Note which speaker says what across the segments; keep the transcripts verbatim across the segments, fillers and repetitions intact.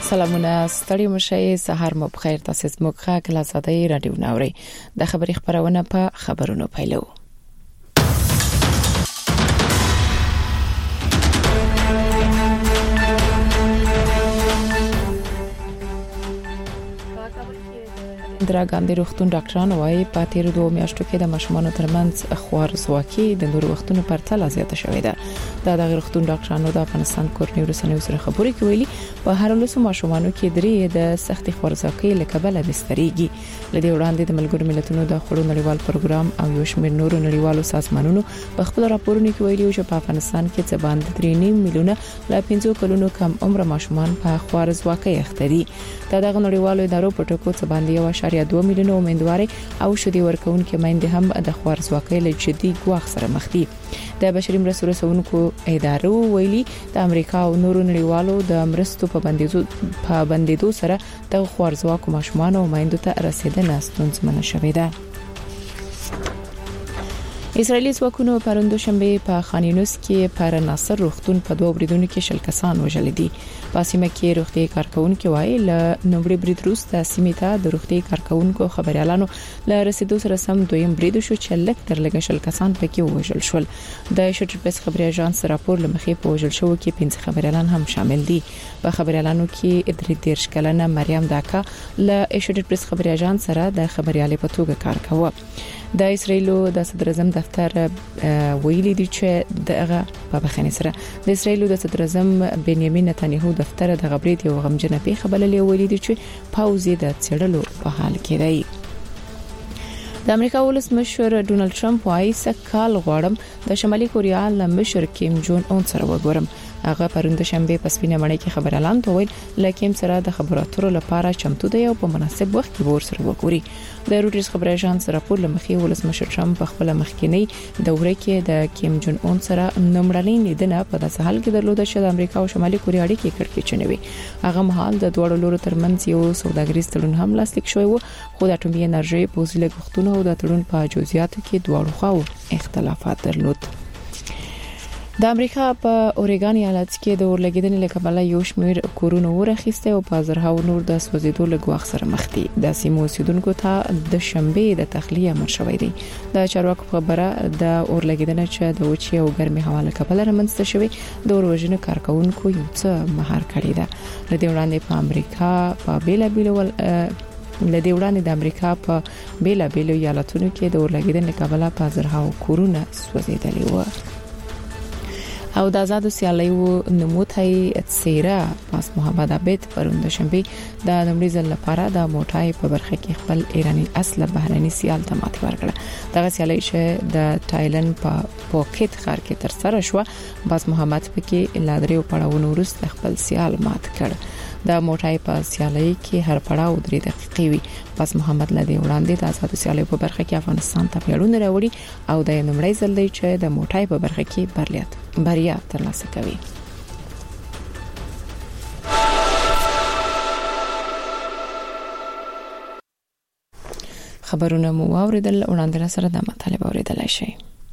Speaker 1: سلامونه ستړي مشي سحر مو بخیر تاسو زموږ خاک لازادي رادیو ناوړي د خبري خبرونه په خبرونو پیلو. اندرا ګاندی روغتون ډاکټران وايي په تیر دوه میاشتو کې د ماشومانو ترمنځ خوارزواکي د نور وختونو په پرتله زیاته شوې ده. دا د روغتون ډاکټرانو د افغانستان کورنۍ رسنیو سره خبرې کوي په هر لسو ماشومانو کې درې د سختي خوارزواکي لکبل بستريږي. لدې وړاندې د ملګرو ملتونو د خړو نړیوال پروګرام او یو شمېر نورو نړیوالو سازمانونو په خپل راپورونو کې ویلي چې په افغانستان کې څه باندې درې نیم میلیونه لا پنځه کلونو کم عمر ماشومان په خوارزواکي اخته دي. دا د نړیوالو ادارو په ټکو څه باندې یو اشاریه دوه میلیونه امیدواري او شدي ورکوونکې مېندې هم د خوارزواکۍ له جدي ګواښ سره مخ دي. د بشري مرستو رسونکو ادارو ویلي د امریکا او نورو نړیوالو د مرستو په بندیدو په بندیدو سره د خوارزواکو ماشومان او مېندو ته رسیدنه ستونزمنه شوې ده. اسرائیلي ځواکونو پروندو شنبه په خان یونس کې پر ناصر روغتون په دوه بریدونو کې شل کسان وژل دي. په سیمه کې روغتي کارکونکو وایي ل نومړي برید وروسته سیمه ته د روغتي کارکونکو خبريالانو ل رسیدو سره سم دویم برید شو چې لک تر لګ شل کسان پکې وژل شول. د شټرپس خبري اژانس راپور لمخې په وژل شو کې پنځه خبريالان هم شامل دي. په خبريالانو کې ادري دیرش کلنه مریم داکا ل شټرپس خبري اژانس سره د خبريالي په توګه کار کاوه. د اسرائیلو د صدر اعظم دفتر ویلي دی چې دغه په بخښنې سره د اسرائیلو د صدر اعظم بنیامین نتنیاهو دفتر د غبرګ یو غمجنه پیښه بللې ویلي دی چې پاوزي د څېړلو په حال کې دی. د امریکا ولسمشر ډونالد ټرمپ وايي سکهال غواړم د شمالي کوریا له مشر کیم جون اون سره وګورم. هغه پروند شنبه په سپینه مړی کې خبر اعلان وکړ لکه سره د خبراتو لپاره چمتو دی او په مناسب وخت کې ور سره وګوري. د روټرز خبري اژانس راپور لمخې ولسمشر ټرمپ په خپل مخکینی دوره کې د کیم جون اون سره نمړنۍ لیدنه په داسې حال کې درلوده چې د امریکا او شمالي کوریا اړیکې کړکېچنې وي. هغه مهال د دوه لورو ترمنځ یو سوداګریز تړون هم لاسلیک شوی و خو د اټومي انرژي په وسیله غوښتنه او د تړون په جزئیاتو کې دواړو خواو اختلافات درلود. د امریکا په اوريګان ایالت کې د اورلګیدنې لکبل یو شمېر کورونه ورخصته او په زرهاو نور د سوځیدو لګواخ سره مخ دي. د سیمو اوسیدونکو ته د شنبه د تخلیه امر شوی دی. د چارواکو خبره د اورلګیدنې چې د وچی او ګرمي هوا لکبل رامنځته شوی د اورژنې کارکونکو یو څه مهار کړی ده. لدې وړاندې په امریکا په بیلا بیل ول لدې وړاندې د امریکا په بیلا بیل ایالتونو کې د اورلګیدنې لکبل په زرهاو کورونه سوځیدلي و. او د آزاد سیالیو نموتای څیره پاس محمد عبید پروند شنبه د نمړي ځل لپاره د موټای په برخه کې خپل ایرانی اصل بهرني سیال ته ماتې ورکړه. دغه سیالي چې د تایلند په پوکټ ښار کې تر سره شو باز محمد پکې لادریو پړاوونو وروسته خپل سیال مات کړ. د موټای په سیالي کې هر پړاو درې دقیقې وي. باز محمد لدی وړاندې د آزاد سیالیو په برخه کې افغانستان ته پیړونه راوړي او د نمړي ځل دی چې د موټای په برخه کې برلیات بریا ترلاسه کوي. خبرونه مو اوریدل وړاندې سره د مطالبه اوریدلای شي.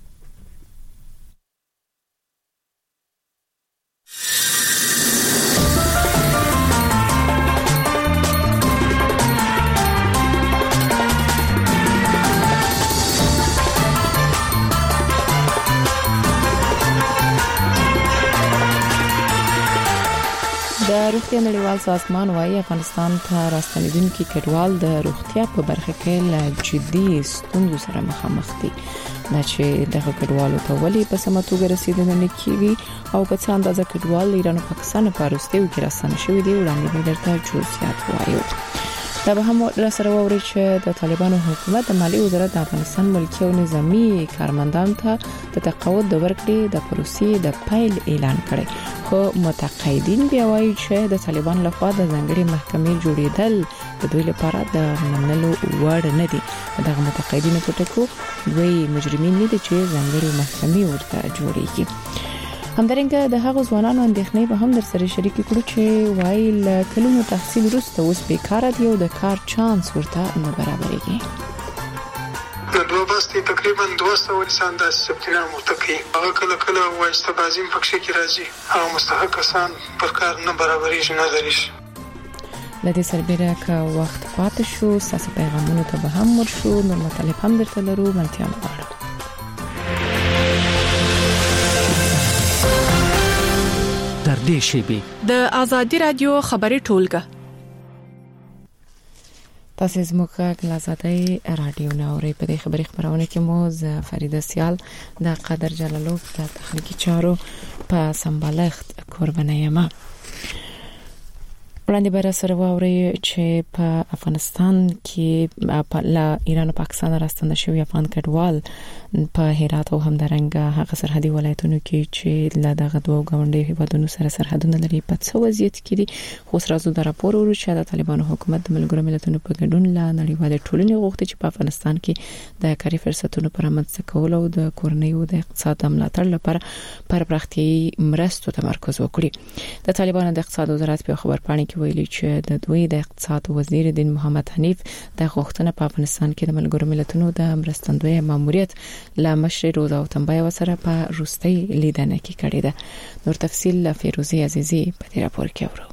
Speaker 1: د روغتیا نړیوال سازمان وايي افغانستان ته راستنیدونکو کډوال د روغتیا په برخه کې له جدي ستونزو سره مخامخ دي. دا چې دغه کډوالو ته ولې په سمه توګه رسیدنه نه کیږي او په څه اندازه کډوال ایران او پاکستان په وروستیو کې راستنه شوی دی وړاندې به درته جزئیات وایو. دا به هم را سره ووري چې د طالبانو حکومت د مالی وزارت د افغانستان ملکی او نظامی کارمندان ته د تقاعد د ورکړې د پروسې د پیل اعلان کړي. خو متقاعدین بیا وایي چې د طالبان لخوا د ځنګړي محکمې جوړېدل د دوی لپاره د منلو وړ نه دي. دغه متقاعدین په ټکو دوی مجرمین نه دي چې ځنګړي محکمې ورته جوړېږي. همدارنګه د هغو ځوانانو اندېښنې به هم در سره شریک کړو چې وایي له کلونو تحصیل وروسته اوس بیکاره دي او د کار چانس ورته نه برابرېږي.
Speaker 2: د دوه بستې تقریبا دوه سوه انسان داسې ثبتنام ورته کوي. هغه کله کله وایسته بازي هم پکښې کې راځي. هغه مستحق کسان پر کار نه برابرېږي نه درېږي.
Speaker 1: لدې سربېره که وخت پاتې شو ساسي پیغامونو ته به هم ورشو. نور مطالب هم درته لرو. منتیا مغواړم.
Speaker 3: در دې شیبه
Speaker 4: د ازادي رادیو خبري ټولګه
Speaker 1: تاسو زموږ غږ لازادي رادیو ناوړي په دې خبري خبرونه کې مو ز فریده سیال د قادر جلالوف د تخنیکی چارو په سمبالښت قرباني یم. وړاندې بر سره واوري چې په افغانستان کې له ایران او پاکستان راستنه شوی افغان کډوال په هرات او همدارنګه هغه سرحدي ولایتونو کې چې له دغه دوه غونډې هیوادونو سره سرحدونه لري په څو وضعیت کې دي. خو سره د راپور ورو چې د طالبانو حکومت د ملګرو ملتونو په ګډون له نړیوال ټولنې غوښتي چې په افغانستان کې د کاري فرصتونو پر رامنځته کول او د کورنیو د اقتصاد ملاتړ لپاره پر پراختیايي مرستو تمرکز وکړي. د طالبانو د اقتصاد وزارت په خبر پاڼه کې ویلي چې د دوی د اقتصاد وزیر دین محمد حنیف د غوښتنه په افغانستان کې د ملګرو ملتونو د مرستندوی ماموریت لا مشر روزا او تنبای وسره په روستي لیدنه کې کړی ده. نور تفصیل له فیروزی عزیزی په دې راپور کې اورو.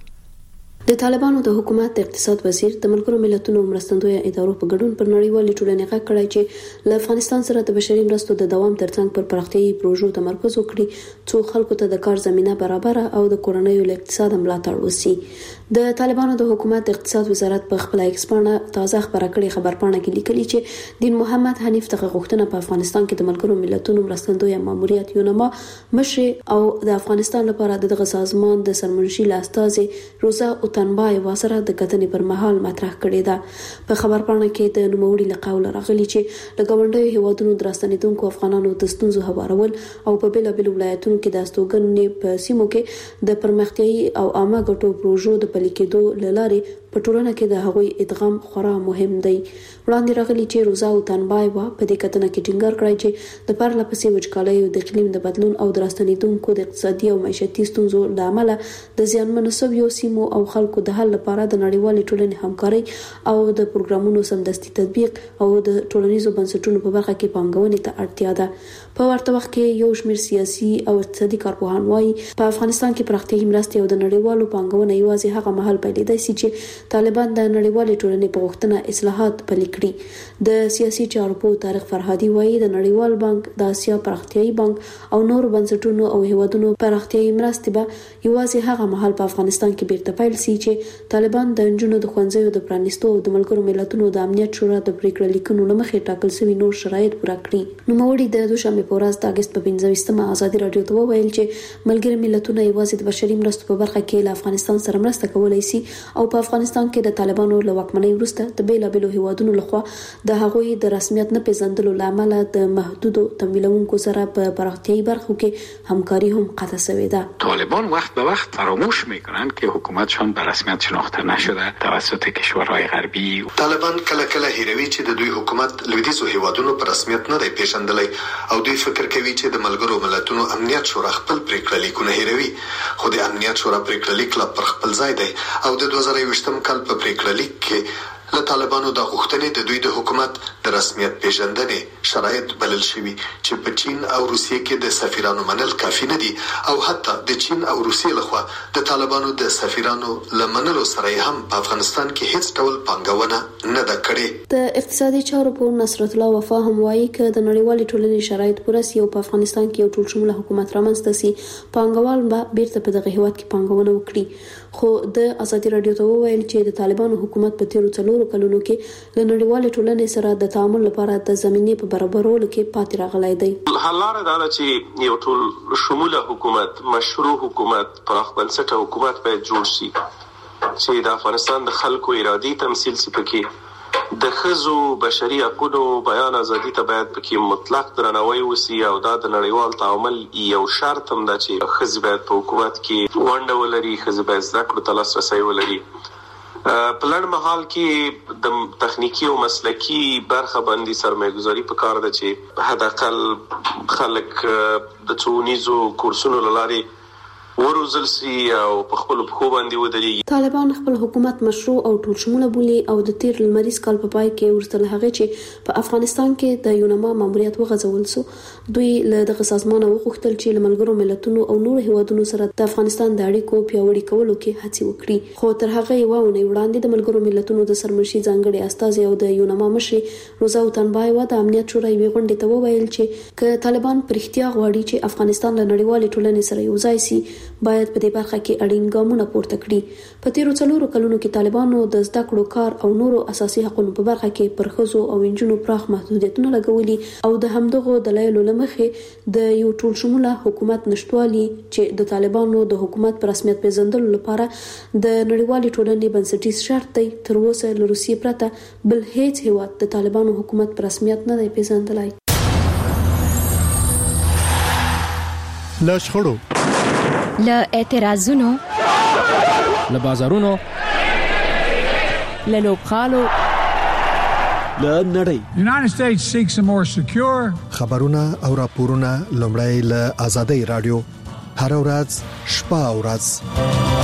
Speaker 5: د طالبانو د حکومت اقتصاد وزیر د ملګرو ملتونو مرستندوی ادارو په ګډون پر نړیوالې ټولنې غږ کړی چې له افغانستان سره د بشري مرستو د دوام ترڅنګ پر پراختیايي پروژو تمرکز وکړي څو خلکو ته د کار زمينه برابر او د کورنیو اقتصاد ملاتړ وشي. د طالبانو د حکومت اقتصاد وزارت په خپل ایکسپانه تازه خبره کړې خبرپاڼه کې لیکلي چې دین محمد حنیف ته غوښتنه په افغانستان کې د ملګرو ملتونو مرستندوی ماموریت یونما مشر او د افغانستان لپاره دغه سازمان د سرمنشي لاستازي روزا او تنبای وسره د کتنې پر مهال مطرح کړې ده. په خبرپاڼه کې د نوموړي له قوله راغلي چې د ګاونډیو هیوادونو درستنیدونکو افغانانو د ستونزو هوارول او په بیلابیلو ولایتونو کې د استوګنې په سیمو کې د پرمختیايي او عامه ګټو پروژو د پلي کېدو لارې په ټولنه کې د هغوی ادغام خورا مهم دی. وړاندې راغلي چې روزا او تنبای وا په دې کتنه کې ټینګار کړی چې د پرله پسې وچکالۍ او د اقلیم د بدلون او درستنیدونکو د اقتصادي او معیشتي ستونزو له امله د زیانمنو شویو سیمو او خلکو د حل لپاره د نړیوالې ټولنې همکاري او د پروګرامونو سمدستي تطبیق او د ټولنیزو بنسټونو په برخه کې پانګونې ته اړتیا ده. په ورته وخت کې یو شمېر سیاسي او اقتصادي کارپوهان وايي په افغانستان کې پراختیايي مرستې او د نړیوالو پانګونې یوازې هغه مهال پیلېدای شي چې طالبان د نړیوالې ټولنې په غوښتنه اصلاحات پلي کړي. د سیاسي چارو په طارق فرهادي وايي د نړیوال بانک د اسیا پراختیايي بانک او نور بنسټونو او هیوادونو پراختیايي مرستې به یوازې هغه مهال په افغانستان کې بیرته پیل شي چې طالبان د نجونو د ښوونځیو د پرانیستو او د ملګرو ملتونو د امنیت شورا د پریکړې لیکونو لمخې ټاکل شوي نور شرایط پوره کړي. نوموړي د دوشنبه په ورځ د اگست په پنځه ازادي رادیو ته وویل چې ملګري ملتونه یوازې د بشري مرستو په برخه کې له افغانستان سره مرسته کولای شي او په افغانستان کې د طالبانو له واکمنۍ وروسته د بیلابیلو هیوادونو لخوا د هغوی د رسمیت نه پیژندلو لامل د محدودو تمویلونکو سره په پراختیايي برخو کې همکاري هم قطع شوې ده.
Speaker 6: طالبان وقت به وقت فراموش میکنند که حکومتشان به رسمیت شناخته نشده توسط کشورهای غربی.
Speaker 7: طالبان کله کله هیروي چې د دوی حکومت لویدیځو هیوادونو په رسمیت نه دی پیژندلی او دوی فکر کوي چې د ملګرو ملتونو امنیت شورا خپل پریکړه لیکونه هیروي. خو د امنیت شورا پریکړه لیک لا پر خپل ځای دی او د دوه زره یوویشتم کال په پریکړه لیک کې له طالبانو د غوښتنې د دوی د حکومت د رسمیت پیژندنې شرایط بلل شوي چې په چین او روسیې کې د سفیرانو منل کافي نه دي او حتی د چین او روسیې لخوا د طالبانو د سفیرانو لمنلو سره هم په افغانستان کې هیڅ ډول پانګونه نه ده کړې.
Speaker 5: د اقتصادي چارو په نصرت الله وفا هم وایي چې د نړیوالې ټولنې شرایط پوره سي او په افغانستان کې یو ټول شموله حکومت رامنځته سي پانګوال به بیرته په دغه هیواد کې پانګونه وکړي. خو د ازادي رادیو ته وویل چې د طالبانو حکومت په تیرو څلورو کلونو کې له نړیوالې ټولنې سره د تعامل لپاره د زمینې په برابرولو کې پاتې راغلی دی.
Speaker 8: حل لاره دا ده چې یو ټول شموله حکومت، مشروع حکومت، پراخ بنسټه حکومت باید جوړ شي چې د افغانستان د خلکو ارادي تمثیل شي. پکې د ښځو بشري حقوقو بیان ازادي ته باید پکې مطلق درناوی وشي او دا د نړیوال تعامل یو شرط هم ده چې ښځې باید په حکومت کې ونډه ولري، ښځې باید زده کړو ته لاسرسی ولري. په لنډ مهال کې د تخنیکی او مسلکی برخه باندې سرمایه گذاري په کار ده چې حداقل خلک د څونیزو کورسونو لاري وروزل سي او په خپل بخو باندې ودرېږي.
Speaker 5: طالبان خپل حکومت مشروع او ټول شموله بولي او د تیر لمریز کال په پای کې ورته هغه چې په افغانستان کې د یونما ماموریت وغځول سو، دوی له دغه سازمان وغوښتل چې لملګرو ملتونو او نور هیوادونو سره د افغانستان د اړیکو پیاوړي کولو کې هڅه وکړي. خو تر هغه یو ونه وړاندې د ملګرو ملتونو د سرمنشي ځانګړي استازي او د یونما مشر روزا وطنبایوا د امنیت شورا یوې غونډې ته وویل چې ک طالبان پرختیا غواړي چې افغانستان له نړیوالې ټولنې سره یوځای شي، باید په دې برخه کې اړین ګامونه پورته کړي. په تیرو څلورو کلونو کې طالبانو د زده کړو، کار او نورو اساسي حقوقو په برخه کې پر ښځو او نجونو پراخ محدودیتونه لګولي او د همدغو دلایلو لمخې د یو ټول شموله حکومت نشټوالي چې د طالبانو د حکومت پر رسمیت پیژندلو لپاره د نړیوالې ټولنې بنسټیز شرط دی. تر اوسه له روسیې پرته بل هیڅ هیواد د طالبانو حکومت پر رسمیت نه دی پیژندلی.
Speaker 9: له شخړو،
Speaker 10: له اعتراضونو،
Speaker 3: له بازارونو،
Speaker 1: له لوبخالو،
Speaker 9: له نړۍ
Speaker 11: United States seeks a more secure
Speaker 9: خبرونه او راپورونه لومړی له آزادۍ رادیو هر ورځ شپه او ورځ.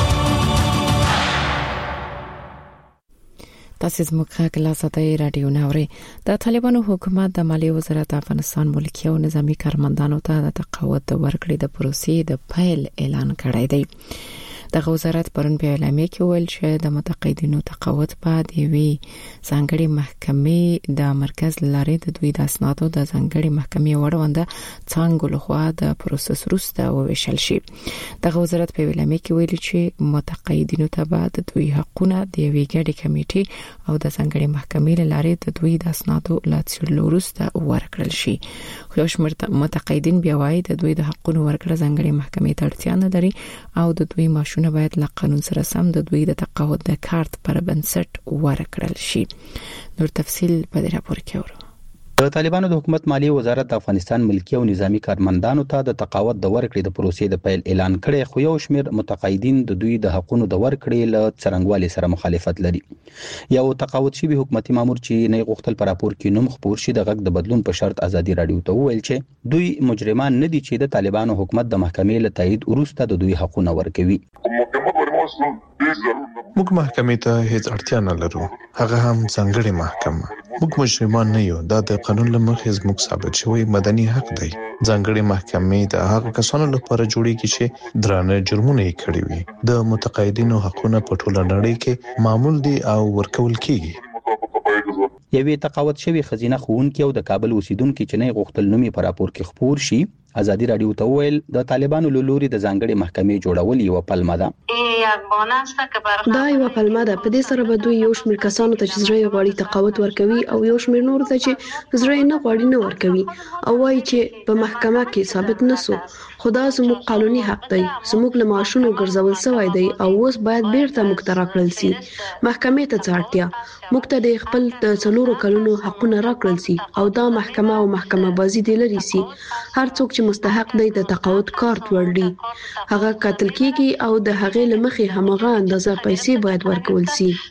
Speaker 1: تاسو زموږ خاک لا آزادۍ رادیو ناوړي. د طالبانو حکومت د مالیې وزارت افغانستان ملکی او نظامی کارمندانو ته د تقاعد د ورکړې د پروسې د پیل اعلان کړی دی. دغه وزارت پرون په اعلامیه کې ویل چې د متقاعدینو تقاعد په دیوي ځانګړي محکمې د مرکز لارې د دوی د اسنادو د ځانګړي محکمې وړاندې څنګه لخوا د پروسس وروسته وویشل شي. دغه وزارت په اعلامیه کې ویل چې متقاعدینو ته بعد د دوی حقونه د یوې ګډې کمیټې او د ځانګړي محکمې لارې د دوی د اسنادو لا څېړلو وروسته ورکړل شي. خو یو شمېر متقاعدین بیا وایي د دوی د حقونو ورکړه ځانګړي محکمې ته اړتیا نه لري او د دوی ماشونه باید له قانون سره سم د دوی د تقاعد د کارت پر بنسټ ورکړل شي. نور تفصيل په دې راپور کې ورو.
Speaker 12: د طالبانو د حکومت مالیې وزارت د افغانستان ملکی او نظامی کارمندانو ته د تقاعد د ورکړې د پروسې د پیل اعلان کړي، خو یو شمېر متقاعدین د دوی د حقونو د ورکړې له څرنګوالي سره مخالفت لري. یو تقاعد شوی حکومتي مامور چې نه غوښتل پر راپور کې نوم خبر شي د غږ د بدلون په شرط ازادي رادیو ته وویل چې دوی مجرمان نه دي چې د طالبانو حکومت د محکمې له تایید وروسته د دوی حقونه ورکوي.
Speaker 13: موږ محکمې ته هیڅ اړتیا نه لرو، هغه هم ځانګړې محکمه. موږ مجرمان نه یو، دا د قانون له مخې زموږ ثابت شوی مدني حق دی. ځانګړې محکمې د هغه کسانو لپاره جوړیږي چې درانه جرمونه یې کړی وي. د متقاعدینو حقونه په ټوله نړۍ کې معمول دي او ورکول کیږي.
Speaker 12: یوې تقاعد شوی خزینه ښوونکي او د کابل اوسیدونکو چې نه غوښتل نوم یې په راپور کې خبر شي، ازادي رادیو ته ویل د طالبانو له لوري د ځانګړي محکمې جوړول یو پلمه ده.
Speaker 5: دا یو پلمه ده. په دې سره به دوی یو شمېر کسانو ته چې زړه غواړي تقاعد ورکوي او یو شمېر نور ته چې زړه نه غواړي نه ورکوي او وايي چې په محکمه کې ثابت نسو. خدا زموږ قانوني حق دی، زموږ له معاشونو ګرځول شوی دی او اوس باید بیرته موږ ته راکړل شي. محکمې ته ځاړتیا موږ ته د خپل د څلورو کلونو حقونه راکړل شي او دا محکمه او محکمه بازی دی لري سي. هر څوک چې مستحق دی د تقاعد کارت ورړي هغه قتل کیږي او د هغې لمخې همغه اندازه پیسې باید ورکول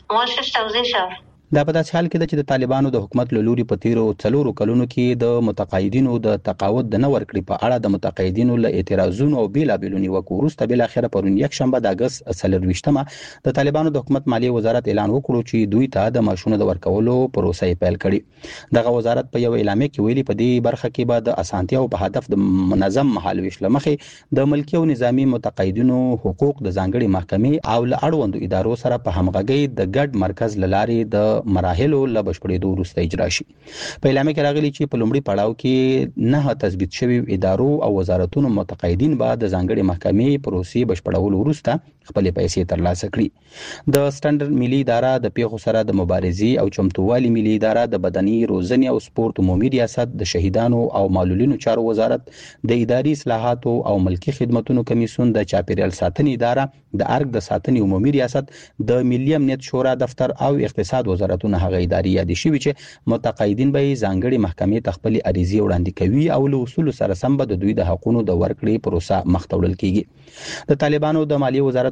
Speaker 5: شي.
Speaker 12: دا په داسې حال کې ده چې د طالبانو د حکومت له لوري په تیرو څلورو کلونو کې د متقاعدینو د تقاعد د نه ورکړې په اړه د متقاعدینو له اعتراضونو او بیلابېلو نیوکو وروسته بل اخره پرون یک شنبه د اگست څلرویشتمه د طالبانو د حکومت مالیې وزارت اعلان وکړو چې دوی ته د معاشونو د ورکولو پروسه پیل کړي. دغه وزارت په یو اعلامیه کې ویلي په دې برخه کې به د اسانتیاو په هدف د منظم مهالويش لمخې د ملکی او نظامی متقاعدینو حقوق د ځانګړي محکمې او له اړوندو ادارو سره په همغږۍ د ګډ مرکز لارې د مراحلو له بشپړېدو وروسته اجرا شي. په اعلامیه کې راغلي چې په لومړي پړاو کې نه تثبیت شوی ادارو او وزارتونو متقاعدین به د ځانګړي محکمې پروسې بشپړولو وروسته خپل پیسې ترلاسه کړي. د سټانډرډ ملي اداره د پیښو سره د مبارزې او چمتووالي ملي اداره د بدني روزنې او سپورت عمومي ریاست د شهیدانو او معلولینو چارو وزارت د اداري اصلاحاتو او ملکی خدماتو کمیسیون د چاپیریال ساتنې اداره د ارګ د ساتنې عمومي ریاست د ملي امنیت شورا دفتر او اقتصاد وزارتونه هغه اداري یادې شوي چې متقاعدین به ځانګړي محکمې ته خپل عریضې وړاندې کوي او له اصول سره سم به د دوی د حقونو د ورکړې پروسه مخ ته وړل کیږي. د طالبانو د مالیې وزارت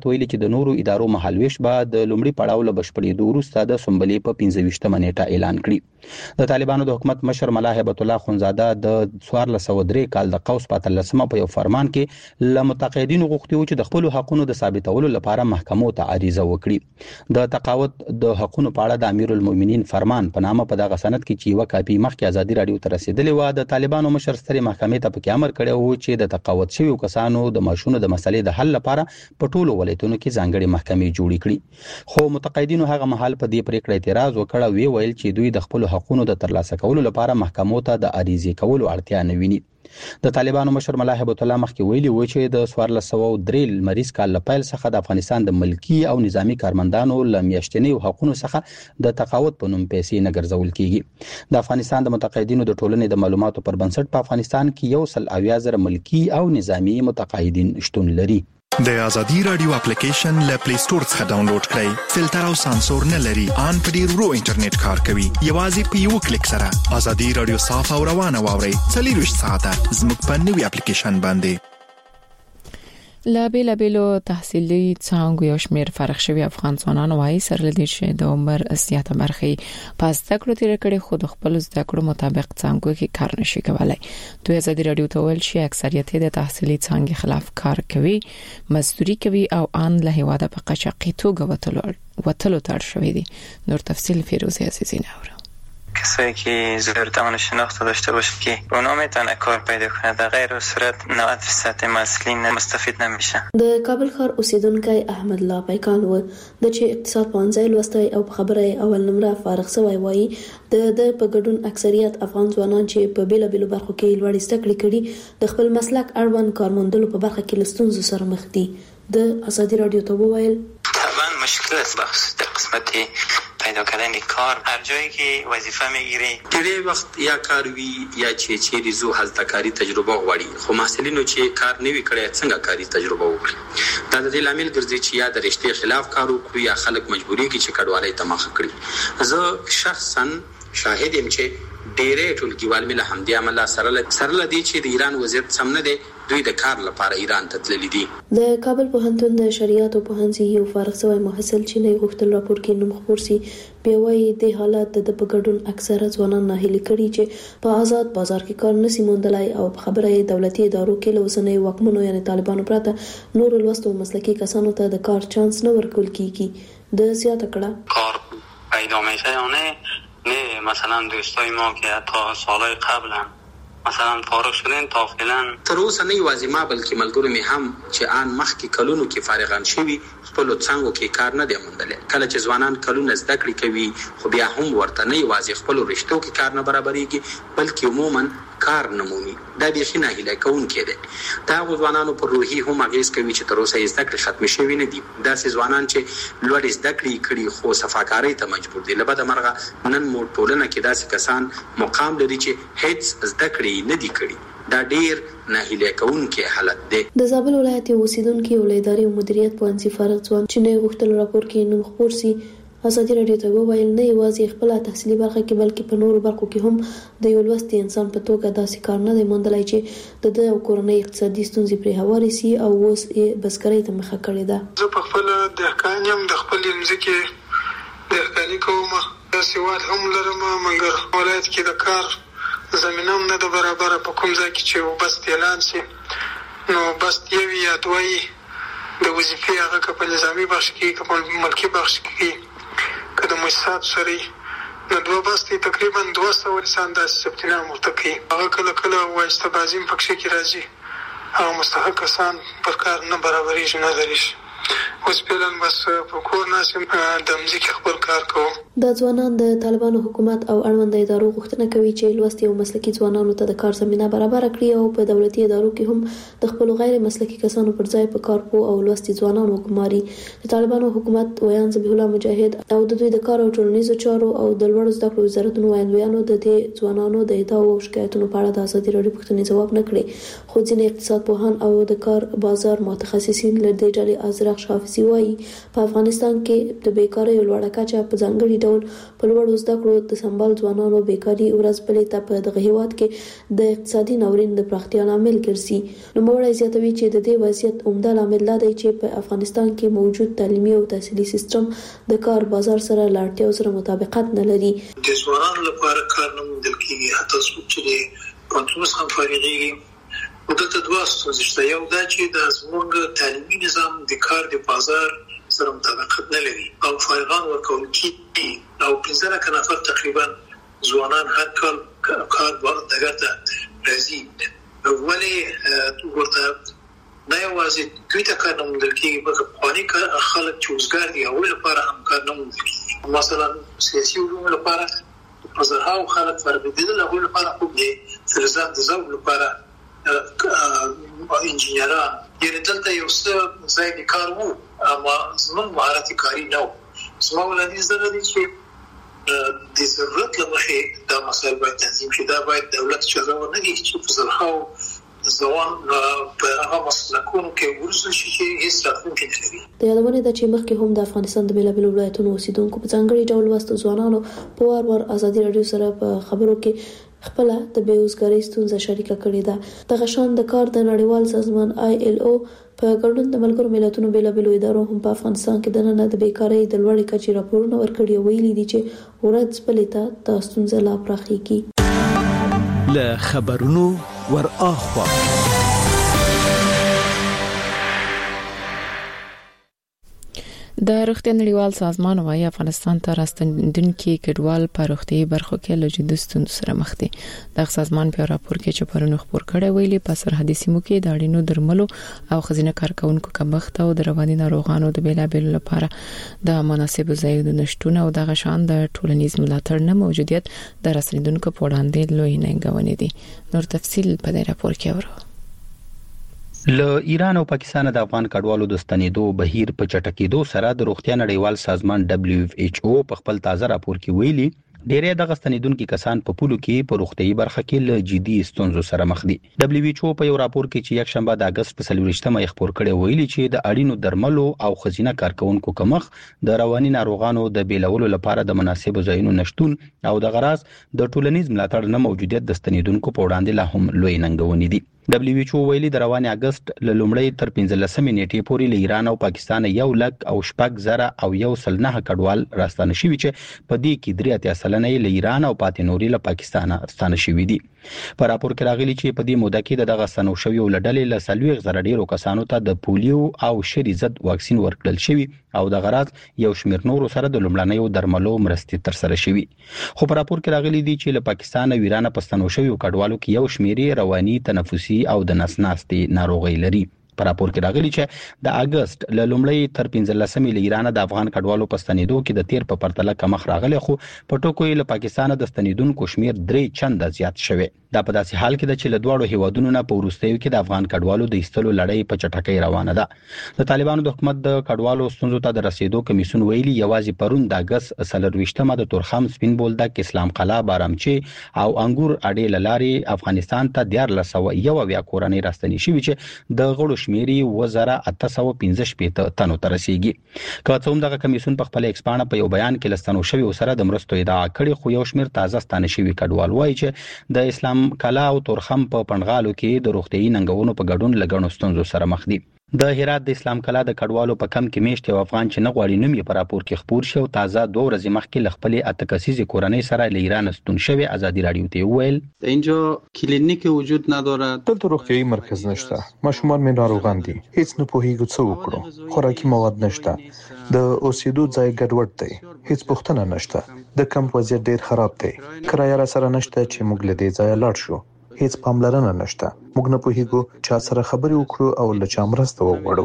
Speaker 12: حکومت ویلي چې د نورو ادارو مهالويش به د لومړي پړاو له بشپړېدو وروسته د سنبلې په پنځه ویشتمه نیټه اعلان کړي. د طالبانو د حکومت مشر ملا هیبت الله خونزاده د څوارلس سوه درې کال د قوس په اتلسمه په یو فرمان کې له متقاعدینو غوښتي و چې د خپل حقوقو د ثابتولو لپاره محکمو ته عریضه وکړي. د تقاعد د حقوقو په اړه د امیر المؤمنین فرمان په نامه په دغه سند کې چې یو کاپي مخکې ازادي رادیو ته رسیدلې و، د طالبانو مشر سترې محکمې ته پکې امر کړی و چې د تقاعد شویو کسانو د معاشونو د مسلې د حل لپاره په ټولو ولایتونو کې ځانګړي محکمې جوړې کړي. خو متقاعدینو هغه مهال په دې پریکړه اعتراض وکړ او ویل چې دوی د خپل حقوقو د ترلاسه کولو لپاره محکمو ته د عریضې کولو اړتیا نه ویني. د طالبانو مشر ملا هیبت الله مخکې ویلي و چې د څوارلس سوه درې لمریز کال له پیل څخه د افغانستان د ملکی او نظامی کارمندانو له میاشتنی حقوقو څخه د تقاعد په نوم پیسې نه ګرځول کیږي. د افغانستان د متقاعدینو د ټولنې د معلوماتو پر بنسټ په افغانستان کې یو سل اویا زره ملکی او نظامی متقاعدین شتون لري.
Speaker 14: د ازادي رادیو اپلیکیشن له پلی سٹور څخه ډاونلوډ کړئ. فلټر او سانسور نه لري. ان په ډیر ورو انټرنیټ کار کوي. یوازې په یو کلیک سره ازادي رادیو صاف او روانه واورئ. څلور ساعته زموږ په نوې اپلیکیشن باندې.
Speaker 1: لا بیلا بیلو تحصیلي څانګو یو شمېر فارغ شوي افغان ځوانان وايي سره لدی چې د عمر زیاته برخه پاس زده کړو تیر کړي خو د خپل زده کړو مطابق څانګو کې کار نشي کولای. دوی ازادي رادیو ته ویل چې اکثریت د تحصیلي څانګې خلاف کار کوي، مزدوري کوي او ان له هواده په قشقي توګه وتلو وتلو تر شوی دي. نور تفصیل فیروزی عزیزی نور.
Speaker 15: کسایی که ضرورت امن شناخت داشته باشه که اونا میتونه کار پیدا کنه، در غیر صورت نود درصد مسئولین مستفید نمیشه.
Speaker 5: د کابل ښار اوسیدونکي احمد الله پیکان و د چې اقتصاد پوهنځی لوستی او په خبره اول نمره فارغ شوی وایي د د په ګډون اکثریت افغان ځوانان چې په بیل بیل برخو کې لوړ زده کړې کړي د خپل مسلک اړوند کارموندلو په برخه کې لستونزو سره مخ دي. د ازادي رادیو ته وویل
Speaker 15: طبعا مشکل است بخش در قسمت پیدا کردن کار هر جایی که وظیفه میگیری
Speaker 16: ډېری وخت یا کار وی یا چې چیرې زو هلته کاری تجربه غواړي، خو محصلینو چې کار نه وی کړی څنګه کاری تجربه وکړي. دا د دې لامل ګرځي چې یا د رښتې خلاف کار وکړي یا خلک مجبوري کې چې کډوالۍ ته مخه کړي. زه شخصا شاهد یم چې ډېرې ټولګیوال مې له همدې امله سره سره لدی چې د ایران وضعیت سم نه دی، دوی د کار لپاره ایران ته تللي دي.
Speaker 5: د کابل پوهنتون د شریعت او پوهنځي یو فارغ شوی محصل چې نه غوښتل راپور کې نوم خپور سي بیا وايي د حالت د په ګډون اکثره ځوانان ناهیلي کړي چې په آزاد بازار کې کار نشي موندلای او په خبره دولتي ادارو کې له اوسنۍ واکمنو یعنی طالبانو پرته نور لوستو مسلکي کسانو ته د کار چانس نه ورکول کیږي. د زیاته کړه
Speaker 17: کار پیدا میشه یا نه نه مثلا دوستای ما که تا سالهای قبل هم مثلا فارغ شدن تا فعلا
Speaker 16: تر اوسه نه یوازې ما بلکې ملګرو مې هم چې ان مخکې کلونو کې فارغان شوي خپل څنګه کې کار نه دی موندل. کله چې ځوانان کلونه زده کړې کوي خو بیا هم ورته نه یوازې خپل رشتو کې کار نه برابرېږي بلکې عموما کار نه مومي. دا به شي نه هیله کوونکی دی. دا ځوانانو پر روحي هم اغیز کوي چې تر اوسه یې زده کړې ختم شوي نه دي. داسې ځوانان چې لوړ زده کړې کړي خو صفاکارۍ ته مجبور دي. لبد مرغه نن مو ټولنه کې داسې کسان مقام لري چې هیڅ زده کړې نه دي کړي. دا ډیر ناهیله کوونکی حالت دی.
Speaker 5: د زابل ولایت اوسیدونکو ولایداري او مدیریت پوهنځي فارغ ځوان چې نه غوښتل راپور کې نوم خپور سي ازادي رادیو ته وویل نه یوازې خپل تحصیلي برخه کې بلکې په نورو برخو کې هم د یو لوستي انسان په توګه داسې کار نه دی موندلای چې د د کورنۍ اقتصادي ستونزې پرې هواري سي او اوس یې بسکرۍ ته مخه کړې ده.
Speaker 2: زه په خپل دهقان یم، د خپل ځمکې دهقاني کوم، داسې وال هم لرم مګر ولایت کې د کار زمینه هم نه ده برابره. په کوم ځای کې چې وبست اعلان سي نو بست یو یا دوی د وظیفې هغه که په نظامي بخش کې که په ملکي بخش کې که د مؤسسات سره نو دوه بستې تقریبا دوه سوه انسان داسې ثبتنام ورته کوي. هغه کله کله وایسته بازي هم پکښې کې راځي، هغه مستحق کسان پر کار نه برابرېږي نه درېږي. اوس فعلا بس په کور ناست یم، د مځکې خپل کار کوم.
Speaker 5: دا ځوانان د طالبانو حکومت او اړوند ادارو غوښتنه کوي چې لوستي او مسلکي ځوانانو ته د کار زمينه برابر کړي او په دولتي ادارو کې هم د خپل غیر مسلکي کسانو پر ځای په کار پو او لوستي ځوانانو ګماري. د طالبانو حکومت ویان ذبیح الله مجاهد او د دوی د کار او ټولنیزو چارو او د لوړ زده کړو وزارتونو ویاندویانو د دې ځوانانو د ادعا او شکایتونو په اړه د ازادي رادیو پوښتنې ځواب نه کړي، خو ځینې اقتصاد پوهان او د کار بازار متخصصین له دې ډلې ازرق حافظ حافظي وايي په افغانستان کې د بیکاری لوړه کچه په ځانګړي ډول په لوړو زده کړو د سمبال ځوانانو بیکاری ورځ بلې ته په دغه هیواد کې د اقتصادي ناورین د پراختیا لامل ګرځي. نو موږ زیاتوي چې د دې وضعیت عمده لامل دا دی چې په افغانستان کې موجود تعلیمي او تحصیلي سیستم د کار بازار سره له اړتیاو سره مطابقت نه لري.
Speaker 2: د ځوانانو لپاره کار نه موندل کېږي، حتی څوک چې پوهنتون څخه فارغېږي. دلته دوه ستونزې شته، یو دا چې د زموږ تعلیمي نظام د کار د بازار سره مطابقت نه لري او فارغان ورکول کېږي او پنځه لکه نفر تقریبا ځوانان هر کال کار ډګر ته راځي. ولې ورته نه یوازې دوی ته کار نه موندل کېږي بلکې پخواني خلک چې اوزګار دي هغوی لپاره هم کار نه موندل کېږي. مثلا سیاسي علومو لپاره په زرهاو خلک فارغېدل، هغوی لپاره خوب دی، فلزات د ذوق لپاره انجینران، یعنې دلته یو څه ځای د کار وو اما زموږ مهارت کاري نه وو. زما وړاندیز دا دی چې د ضرورت له مخې دا مسایل باید تنظیم شي. دا باید دولت اجازه ورنکړي چې په زرهاو ځوان په هغه مسلکونو کې ورسول شي چې هیڅ راتلونکی نه لري.
Speaker 5: د یادونې ده چې مخکې هم د افغانستان د بېلابېلو ولایتونو اوسیدونکو په ځانګړي ډول وستو ځوانانو په وار وار ازادي راډیو سره په خبرو کې خپل د بیروزګاری ستونزه شریکه کړې ده. د غشان د کار د نړیوال سازمان آی ایل او په ګډون د ملګرو ملتونو بېلابېلو ادارو هم په افغانستان کې د نن د بیکاری د لوړې کچې راپورونه ورکړي او ویلي دي چې ورځ بلې ته د ستونزه لا پراخېږي.
Speaker 18: له خبرونو ور اخوا
Speaker 1: د روغتیا نړیوال سازمان وايي افغانستان ته راستنیدونکي کډوال په روغتي برخو کې له جدي ستونزو سره مخ دي. د سازمان په راپور کې چې پرونی خبر کړی ویلي په سرحدي سیمو کې د اړینو درملو او خزینه کارکونکو کمښت او د رواني ناروغانو د بیلابېلو لپاره د مناسب ځایونو نشټونه او د غشان د ټولنیز ملاتړ نه موجودیت د راستنیدونکو په وړاندې لوی ننګونې دي. نور تفصیل په دې راپور کې اورو.
Speaker 12: له ایران او پاکستان د افغان کډوالو د ستنېدو بهیر په چټکېدو سره د روغتیا نړیوال سازمان دبليو ایچ او په خپل تازه راپور کې ویلي ډېرې د غستنیدونکو کسان په پولو کې په روغتي برخه کې له جدي ستونزو سره مخ دي. دبليو ایچ او په یو راپور کې چې یک شنبه د اگست په څلوېښتمه خبر کړی ویلي چې د اړینو درملو او خزینه کارکونکو کمښت د رواني ناروغانو د بیلولو لپاره د مناسب ځایونو نشټون او د غراس د ټولنیز ملاتړ نه موجودیت د ستنیدونکو په وړاندې لا هم لوی ننګونې دي. دبليو ایچ او ویلي د رواني اگست له لومړۍ تر پنځلسمې نیټې پورې له ایران او پاکستان یو لک او شپږ زره او یو سل نه کډوال راستانه شوي چې په دې کې درې اتیا سلنه له ایران او پاتې نوري له پاکستان راستانه شوي دي. په راپور کې راغلي چې په دې موده کې دغه ستنو شوي ولډلې له سلويغ زره ډیرو کسانو ته د پولیو او شری ضد واکسین ورکړل شوی او د غراض یو شمیر نورو سره د لومړنیو درملو مرستې تر سره شوي. خو په راپور کې راغلي دي چې له پاکستان او ایران په ستنو شوي کډوالو کې یو شمیر رواني تنفسي او د نسناستي ناروغي لري. په راپور کې راغلي چې د اگست له لومړۍ تر پنځلسمې له ایران د افغان کډوالو په ستنېدو کې د تیر په پرتله کمخ راغلی، خو په ټکو له پاکستان د ستنېدونکو شمیر درې چنده زیات شوی. دا په داسې حال کې ده چې له دواړو هیوادونو نه په وروستیو کې د افغان کډوالو د ایستلو لړۍ په چټکۍ روانه ده. د طالبانو د حکومت د کډوالو ستونزو ته د رسیدو کمیسیون ویلي یوازې پرون د اگست څلرویشتمه د تورخم سپین بولدک اسلام قلعه بارامچی او انګور اډې لارې افغانستان ته دیارلس سوه یو اویا کورنۍ راستنې شوي چې د غړو شمیر یې اووه زره اته سوه پنځه شپېته تنو ته رسیږي. که څه هم دغه کمیسیون په خپل ایکسپانه په یو بیان کې له ستنو شویو سره د مرستو ادعا کړې، خو یو شمیر تازه ستانه شوي کډوال وایي چې د اسلام کلا او تورخم په پنډغالو کې د روغتيي ننګونو په ګډون لګڼو ستونزو سره مخ دي. د هرات د اسلام کلا د کډوالو په کم کې میشت یو افغان چې نه غواړي نوم یې په راپور کې خبر شو تازه دوه ورځې مخکې له خپل اته کسیزې کورنۍ سره له ایران ستون شوی ازادي رادیو ته ویل
Speaker 19: اینجا کلینیک وجود ندارد،
Speaker 13: دلته روغتيایي مرکز نشته، ماشومان مې ناروغان دي، هیڅ نه پوهیږو څه وکړو، خوراکي مواد نشته، د اوسېدو ځای ګډوډ دی، هیڅ پوښتنه نشته، د کمپ وضعیت ډیر خراب دی، کرایه را سره نشته چې موږ له دې ځایه لاړ شو، هیڅ پاملرنه نشته، موږ نه پوهیږو چا سره خبرې وکړو او له چا مرسته وغواړو.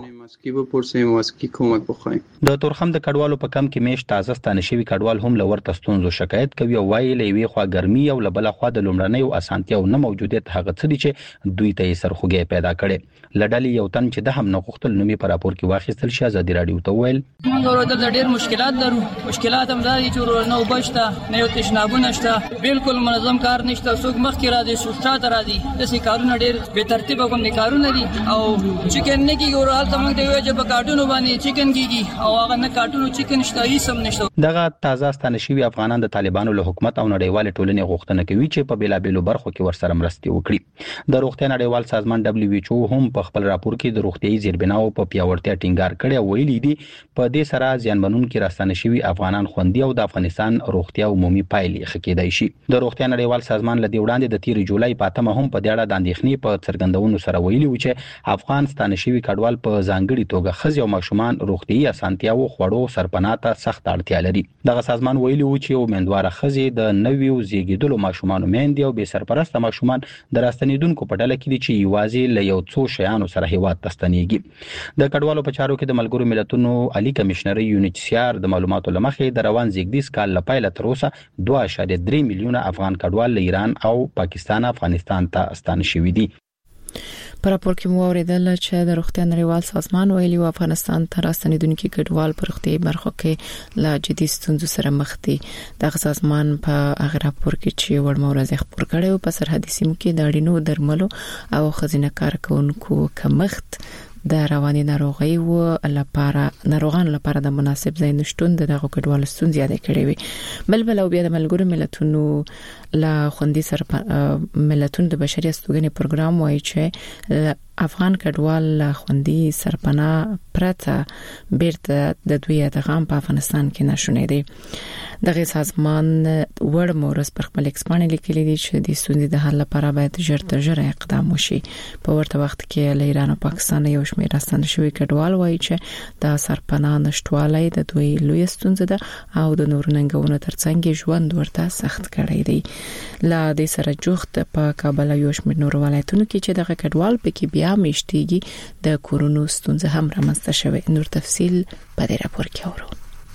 Speaker 12: د تورخم د کډوالو په کم کې میش تازه ستانه شوي کډوال هم له ورته ستونزو شکایت کوي او وایي له یوې خوا ګرمي او له بله خوا د لومړنیو اسانتیاو نه موجودیت هغه څه دي چې دوی ته یې سرخوږی پیدا کړي. له ډلې یو تن چې د هم نه غوښتل نوم یې په راپور کې واخیستل شي ازادي راډیو ته وویل
Speaker 20: موږ ورته ډېر مشکلات لرو، مشکلات هم دا دي چې نه اوبه شته، نه یو تشنابونه شته، بالکل منظم کار نشته، څوک مخکې راځي څوک شاته راځي، داسې کارونه ډېر ډېر به ترتیب کوم دي کارونه دي او چیکن نه کیږي او حالت موږ ته وایي چې په کارټونو باندې چیکن کیږي او هغه نه کارټونو چیکن شته هیڅ هم نشته.
Speaker 12: دغه تازه ستانشوي افغانان د طالبانو له حکومت او نړیوال ټولنې غوښتنه کوي چې په بیلابېلو برخو کې ورسره مرستې وکړي. د روغتیا نړیوال سازمان دبليو ایچ او هم په خپل راپور کې د روغتيایي زیربناو په پیاوړتیا ټینګار کړی او ویلي دي په دې سره ځانبنونکو راستانشوي افغانان خوندي او د افغانستان روغتیا عمومي پایلې خکېدای شي. د روغتیا نړیوال سازمان له دې وړاندې د تیر جولای په اتمه هم په دې اړه د اندېښنې په څرګندونو سره ویلي و چې افغان ستانشوي کډوال په ځانګړي توګه خځې او ماشومان روغتيایي اسانتیاو خوړو سرپناه ته سخت اړتیا لري. دغه سازمان ویلي و چې امیدوار خځې د نویو زیږیدلو ماشومانو میندې او بې سرپرسته ماشومان د راستنیدونکو په ډله کې دي چې یوازې له یو څو شیانو سره هیواد ته ستنېږي. د کډوالو په چارو کې د ملګرو ملتونو عالی کمشنر یونیچسیار د معلوماتو لمخې د روان زیږدیز کال لپاره تر اوسه دوه اعشاریه درې میلیونه افغان کډوال له ایران او پاکستان افغانستان ته ستانه شوي دي.
Speaker 1: په راپور کې مو اوریدل چې د روغتیا نړیوال سازمان ویلي و افغانستان ته راستنیدونکو کډوال پر روغتي برخو کې لا جدي ستونزو سره مخ دي. د سازمان په هغه راپور کې چې وړمو ورځ خبر کړي په سرحدي سیمو کې د اړینو درملو او خزینه کارکونکو کمښت د رواني ناروغي او لپاره ناروغان لپاره د مناسب ځای نشټون دغه کډوال ستونزې یاد کړې وي. بل بل او بیا د ملګرو ملتونو لا خوندي سره ملتونو د بشري استوګنې پروګرام وایي چې افغان کډوال خوندي سرپناه پرته بیرته د دوی ادغام په افغانستان کې نشونه دي. دغه سازمان وړ مورس پر خپل ایکسپانې لیکلي دي چې د ستونزې د حل لپاره باید ژر تر ژره اقدام وشي. په ورته وخت کې له ایران او پاکستان یو شمېر راستنه شوی کډوال وایي چې د سرپناه نشټوالۍ د دوی لوی ستونزه ده او د نور ننګونو ترڅنګ ژوند ورته سخت کړی دی. لا د سره جوخت په کابل یو شمېر نور ولایتونو کې چې دغه کډوال پکې بیا مشتيږي د کورونو ستونزه هم رامنځته شوه. نور تفصيل په دې راپور کې اورو.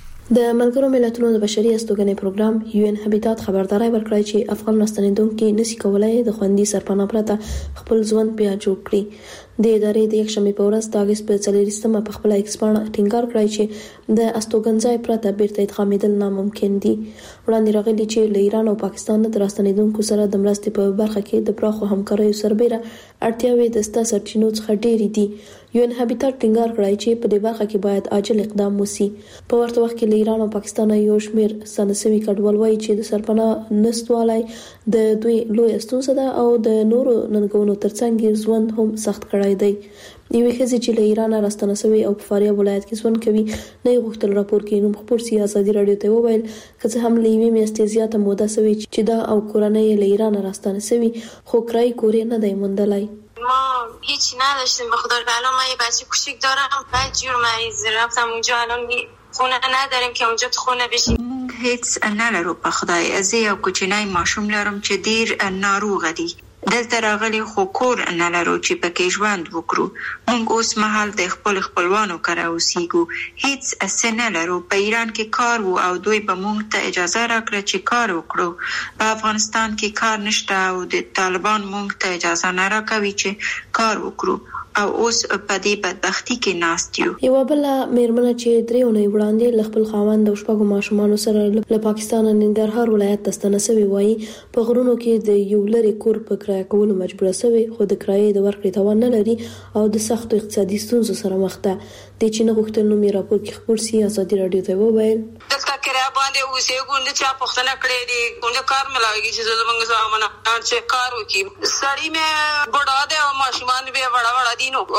Speaker 5: د ملګرو ملتونو د بشري استوګنې پروګرام یو ان هابیټات خبرداري ورکړی چې افغان راستنیدونکو نشي کولای د خوندي سرپناه پرته خپل ژوند بیا جوړ کړي. د ادارې د یک شنبه په ورځ د اگست په څلورمه په خپل ایکسپانه ټینګار کړی چې د استوګنځای پرته بیرته ادغامېدل ناممکن دي. وړاندې راغلي چې له ایران او پاکستان د راستنیدونکو سره د مرستې په برخه کې د پراخو همکاریو سربېره اړتیاوې د ستا سرچینو څخه ډېرې دي. یو ان هابیټات ټینګار کړی چې په دې برخه کې باید عاجل اقدام وشي. په ورته وخت کې له ایران او پاکستان یو شمېر سنسوي کډوال وایي چې د سرپناه نشټوالۍ د دوی لوی ستونزه ده او د نورو ننګونو ترڅنګ ژوند هم سخت کړی دی. یوه خزي چې له ایران راستنه شوی او په فاریاب ولایت کې ژوند کوي نه غوښتل راپور کې نوم خبر سي ازادي رادیو ته وویل چې هم له یوې میاشتې زیاته موده شوی چې دا او کورنۍ له ایران راستنه شوی خو کرای کورې نه دی موندلای.
Speaker 21: ما هیچ نداشتیم به خدا تعالی. ما یه بچه کوچیک دارم بعد جور مریض رفتم اونجا الان خونه نداریم که اونجا تو خونه بشیم.
Speaker 22: هیڅ نه لرو په خدای. از یو کوچنی ماشوم لرم چې ډیر ناروغ دی. دلته راغلي خو کور نه لرو چې پکې ژوند وکړو. موږ اوس مهال د خپل خپلوانو کره اوسېږو. هیڅ څه نه لرو. په ایران کې کار وو او دوی به موږ ته اجازه راکړه چې کار وکړو. په افغانستان کې کار نشته او د طالبان موږ ته اجازه نه راکوي چې کار وکړو او اوس په دې بدبختی کې ناست یو.
Speaker 5: یو بل میرمنه چې درې اونۍ وړاندې ل خپل خاوند او شپږو ماشومان سره له پاکستان ننګرهار ولایت ته ستنه شوی وایي په غرونو کې د یو لری کور په کرایه کولو مجبور شوی خو د کرایې د ورکړې توان نه لري او د سخت اقتصادي ستونزو سره مخ ده. د چین غوښتل نو می راپور کې خبر سي ازادي رادیو ته وویل
Speaker 21: دلته کرایه باندې اوسې ګوند چې پښتنه کړې دي ګوند کار ملاويږي چې زمونږ زمانه چې کار وکي سړی مې بڑا ده او ماشومان به وړا وړا دي نو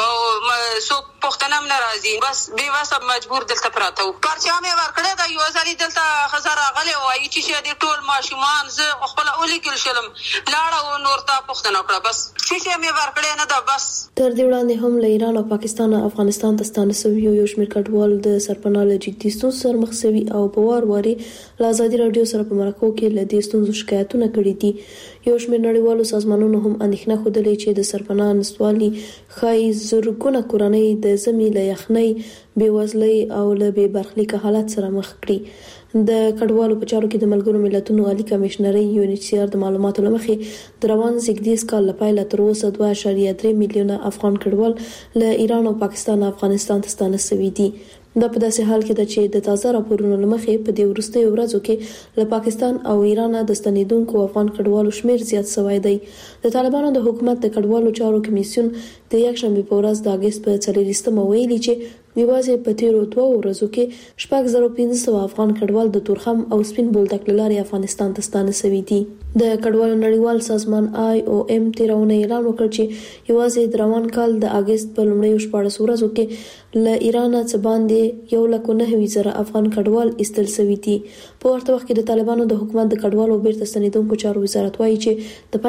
Speaker 21: سو پښتنه هم ناراضي بس به واسه مجبور دلته پراته و. پرچا مې ورکړه دا یو ځلې دلته خزر راغله وایي چې دې ټول ماشومان زه خپل اولي ګل شلم لاړه او نور ته پښتنه کړه بس چې مې ورکړه نه دا بس.
Speaker 5: تر دې وړاندې هم له ایران او پاکستان او افغانستان ته ستانه شوی یو شمېر کډوال د سرپناه له جدي ستونزو سره مخ شوي او په وار واري له ازادي رادیو سره په مرکو کې له دې ستونزو شکایتونه کړي دي. یو شمېر نړیوالو سازمانونو هم اندېښنه خوده چې د سرپناه نشټوالي خای زرګونه کورنۍ د زمي له یخنۍ بېوزلۍ او له بې برخلیک حالت سره مخ کړي. د کډوالو په چارو کې د ملګرو ملتونو عالی کمشنري یو ان ایچ سی آر د معلوماتو لمخې د روان زیږدیز کال لپاره تر اوسه دوه اعشاریه درې میلیونه افغان کډوال له ایران او پاکستان او افغانستان ته ستانه شوي دي. دا په داسې حال کې ده چې د تازه راپورونو لمخې په دې وروستیو ورځو کې له پاکستان او ایران د ستنیدونکو افغان کډوالو شمیر زیات شوی دی. د طالبانو د حکومت د کډوالو چارو کمیسیون د یکشنبه په ورځ د اگست په څلورویشتمه ویلي چې یوازې په تیرو دوه ورځو کې شپږ زره پنځه سوه افغان کډوال د تورخم او سپین بولدک له لارې افغانستان ته ستانه شوي دي. د کډوالو نړیوال سازمان آی او ام تیرونه اعلان وکړ چې یوازې د روان کال د اگست په لومړیو شپږ ورځو کې له ایران څخه باندې یو لک نه زره افغان کډوال ایستل شوي دي. په ورته وخت کې د طالبانو د حکومت د کډوالو بیرته ستنیدونکو چارو وزارت وایي چې د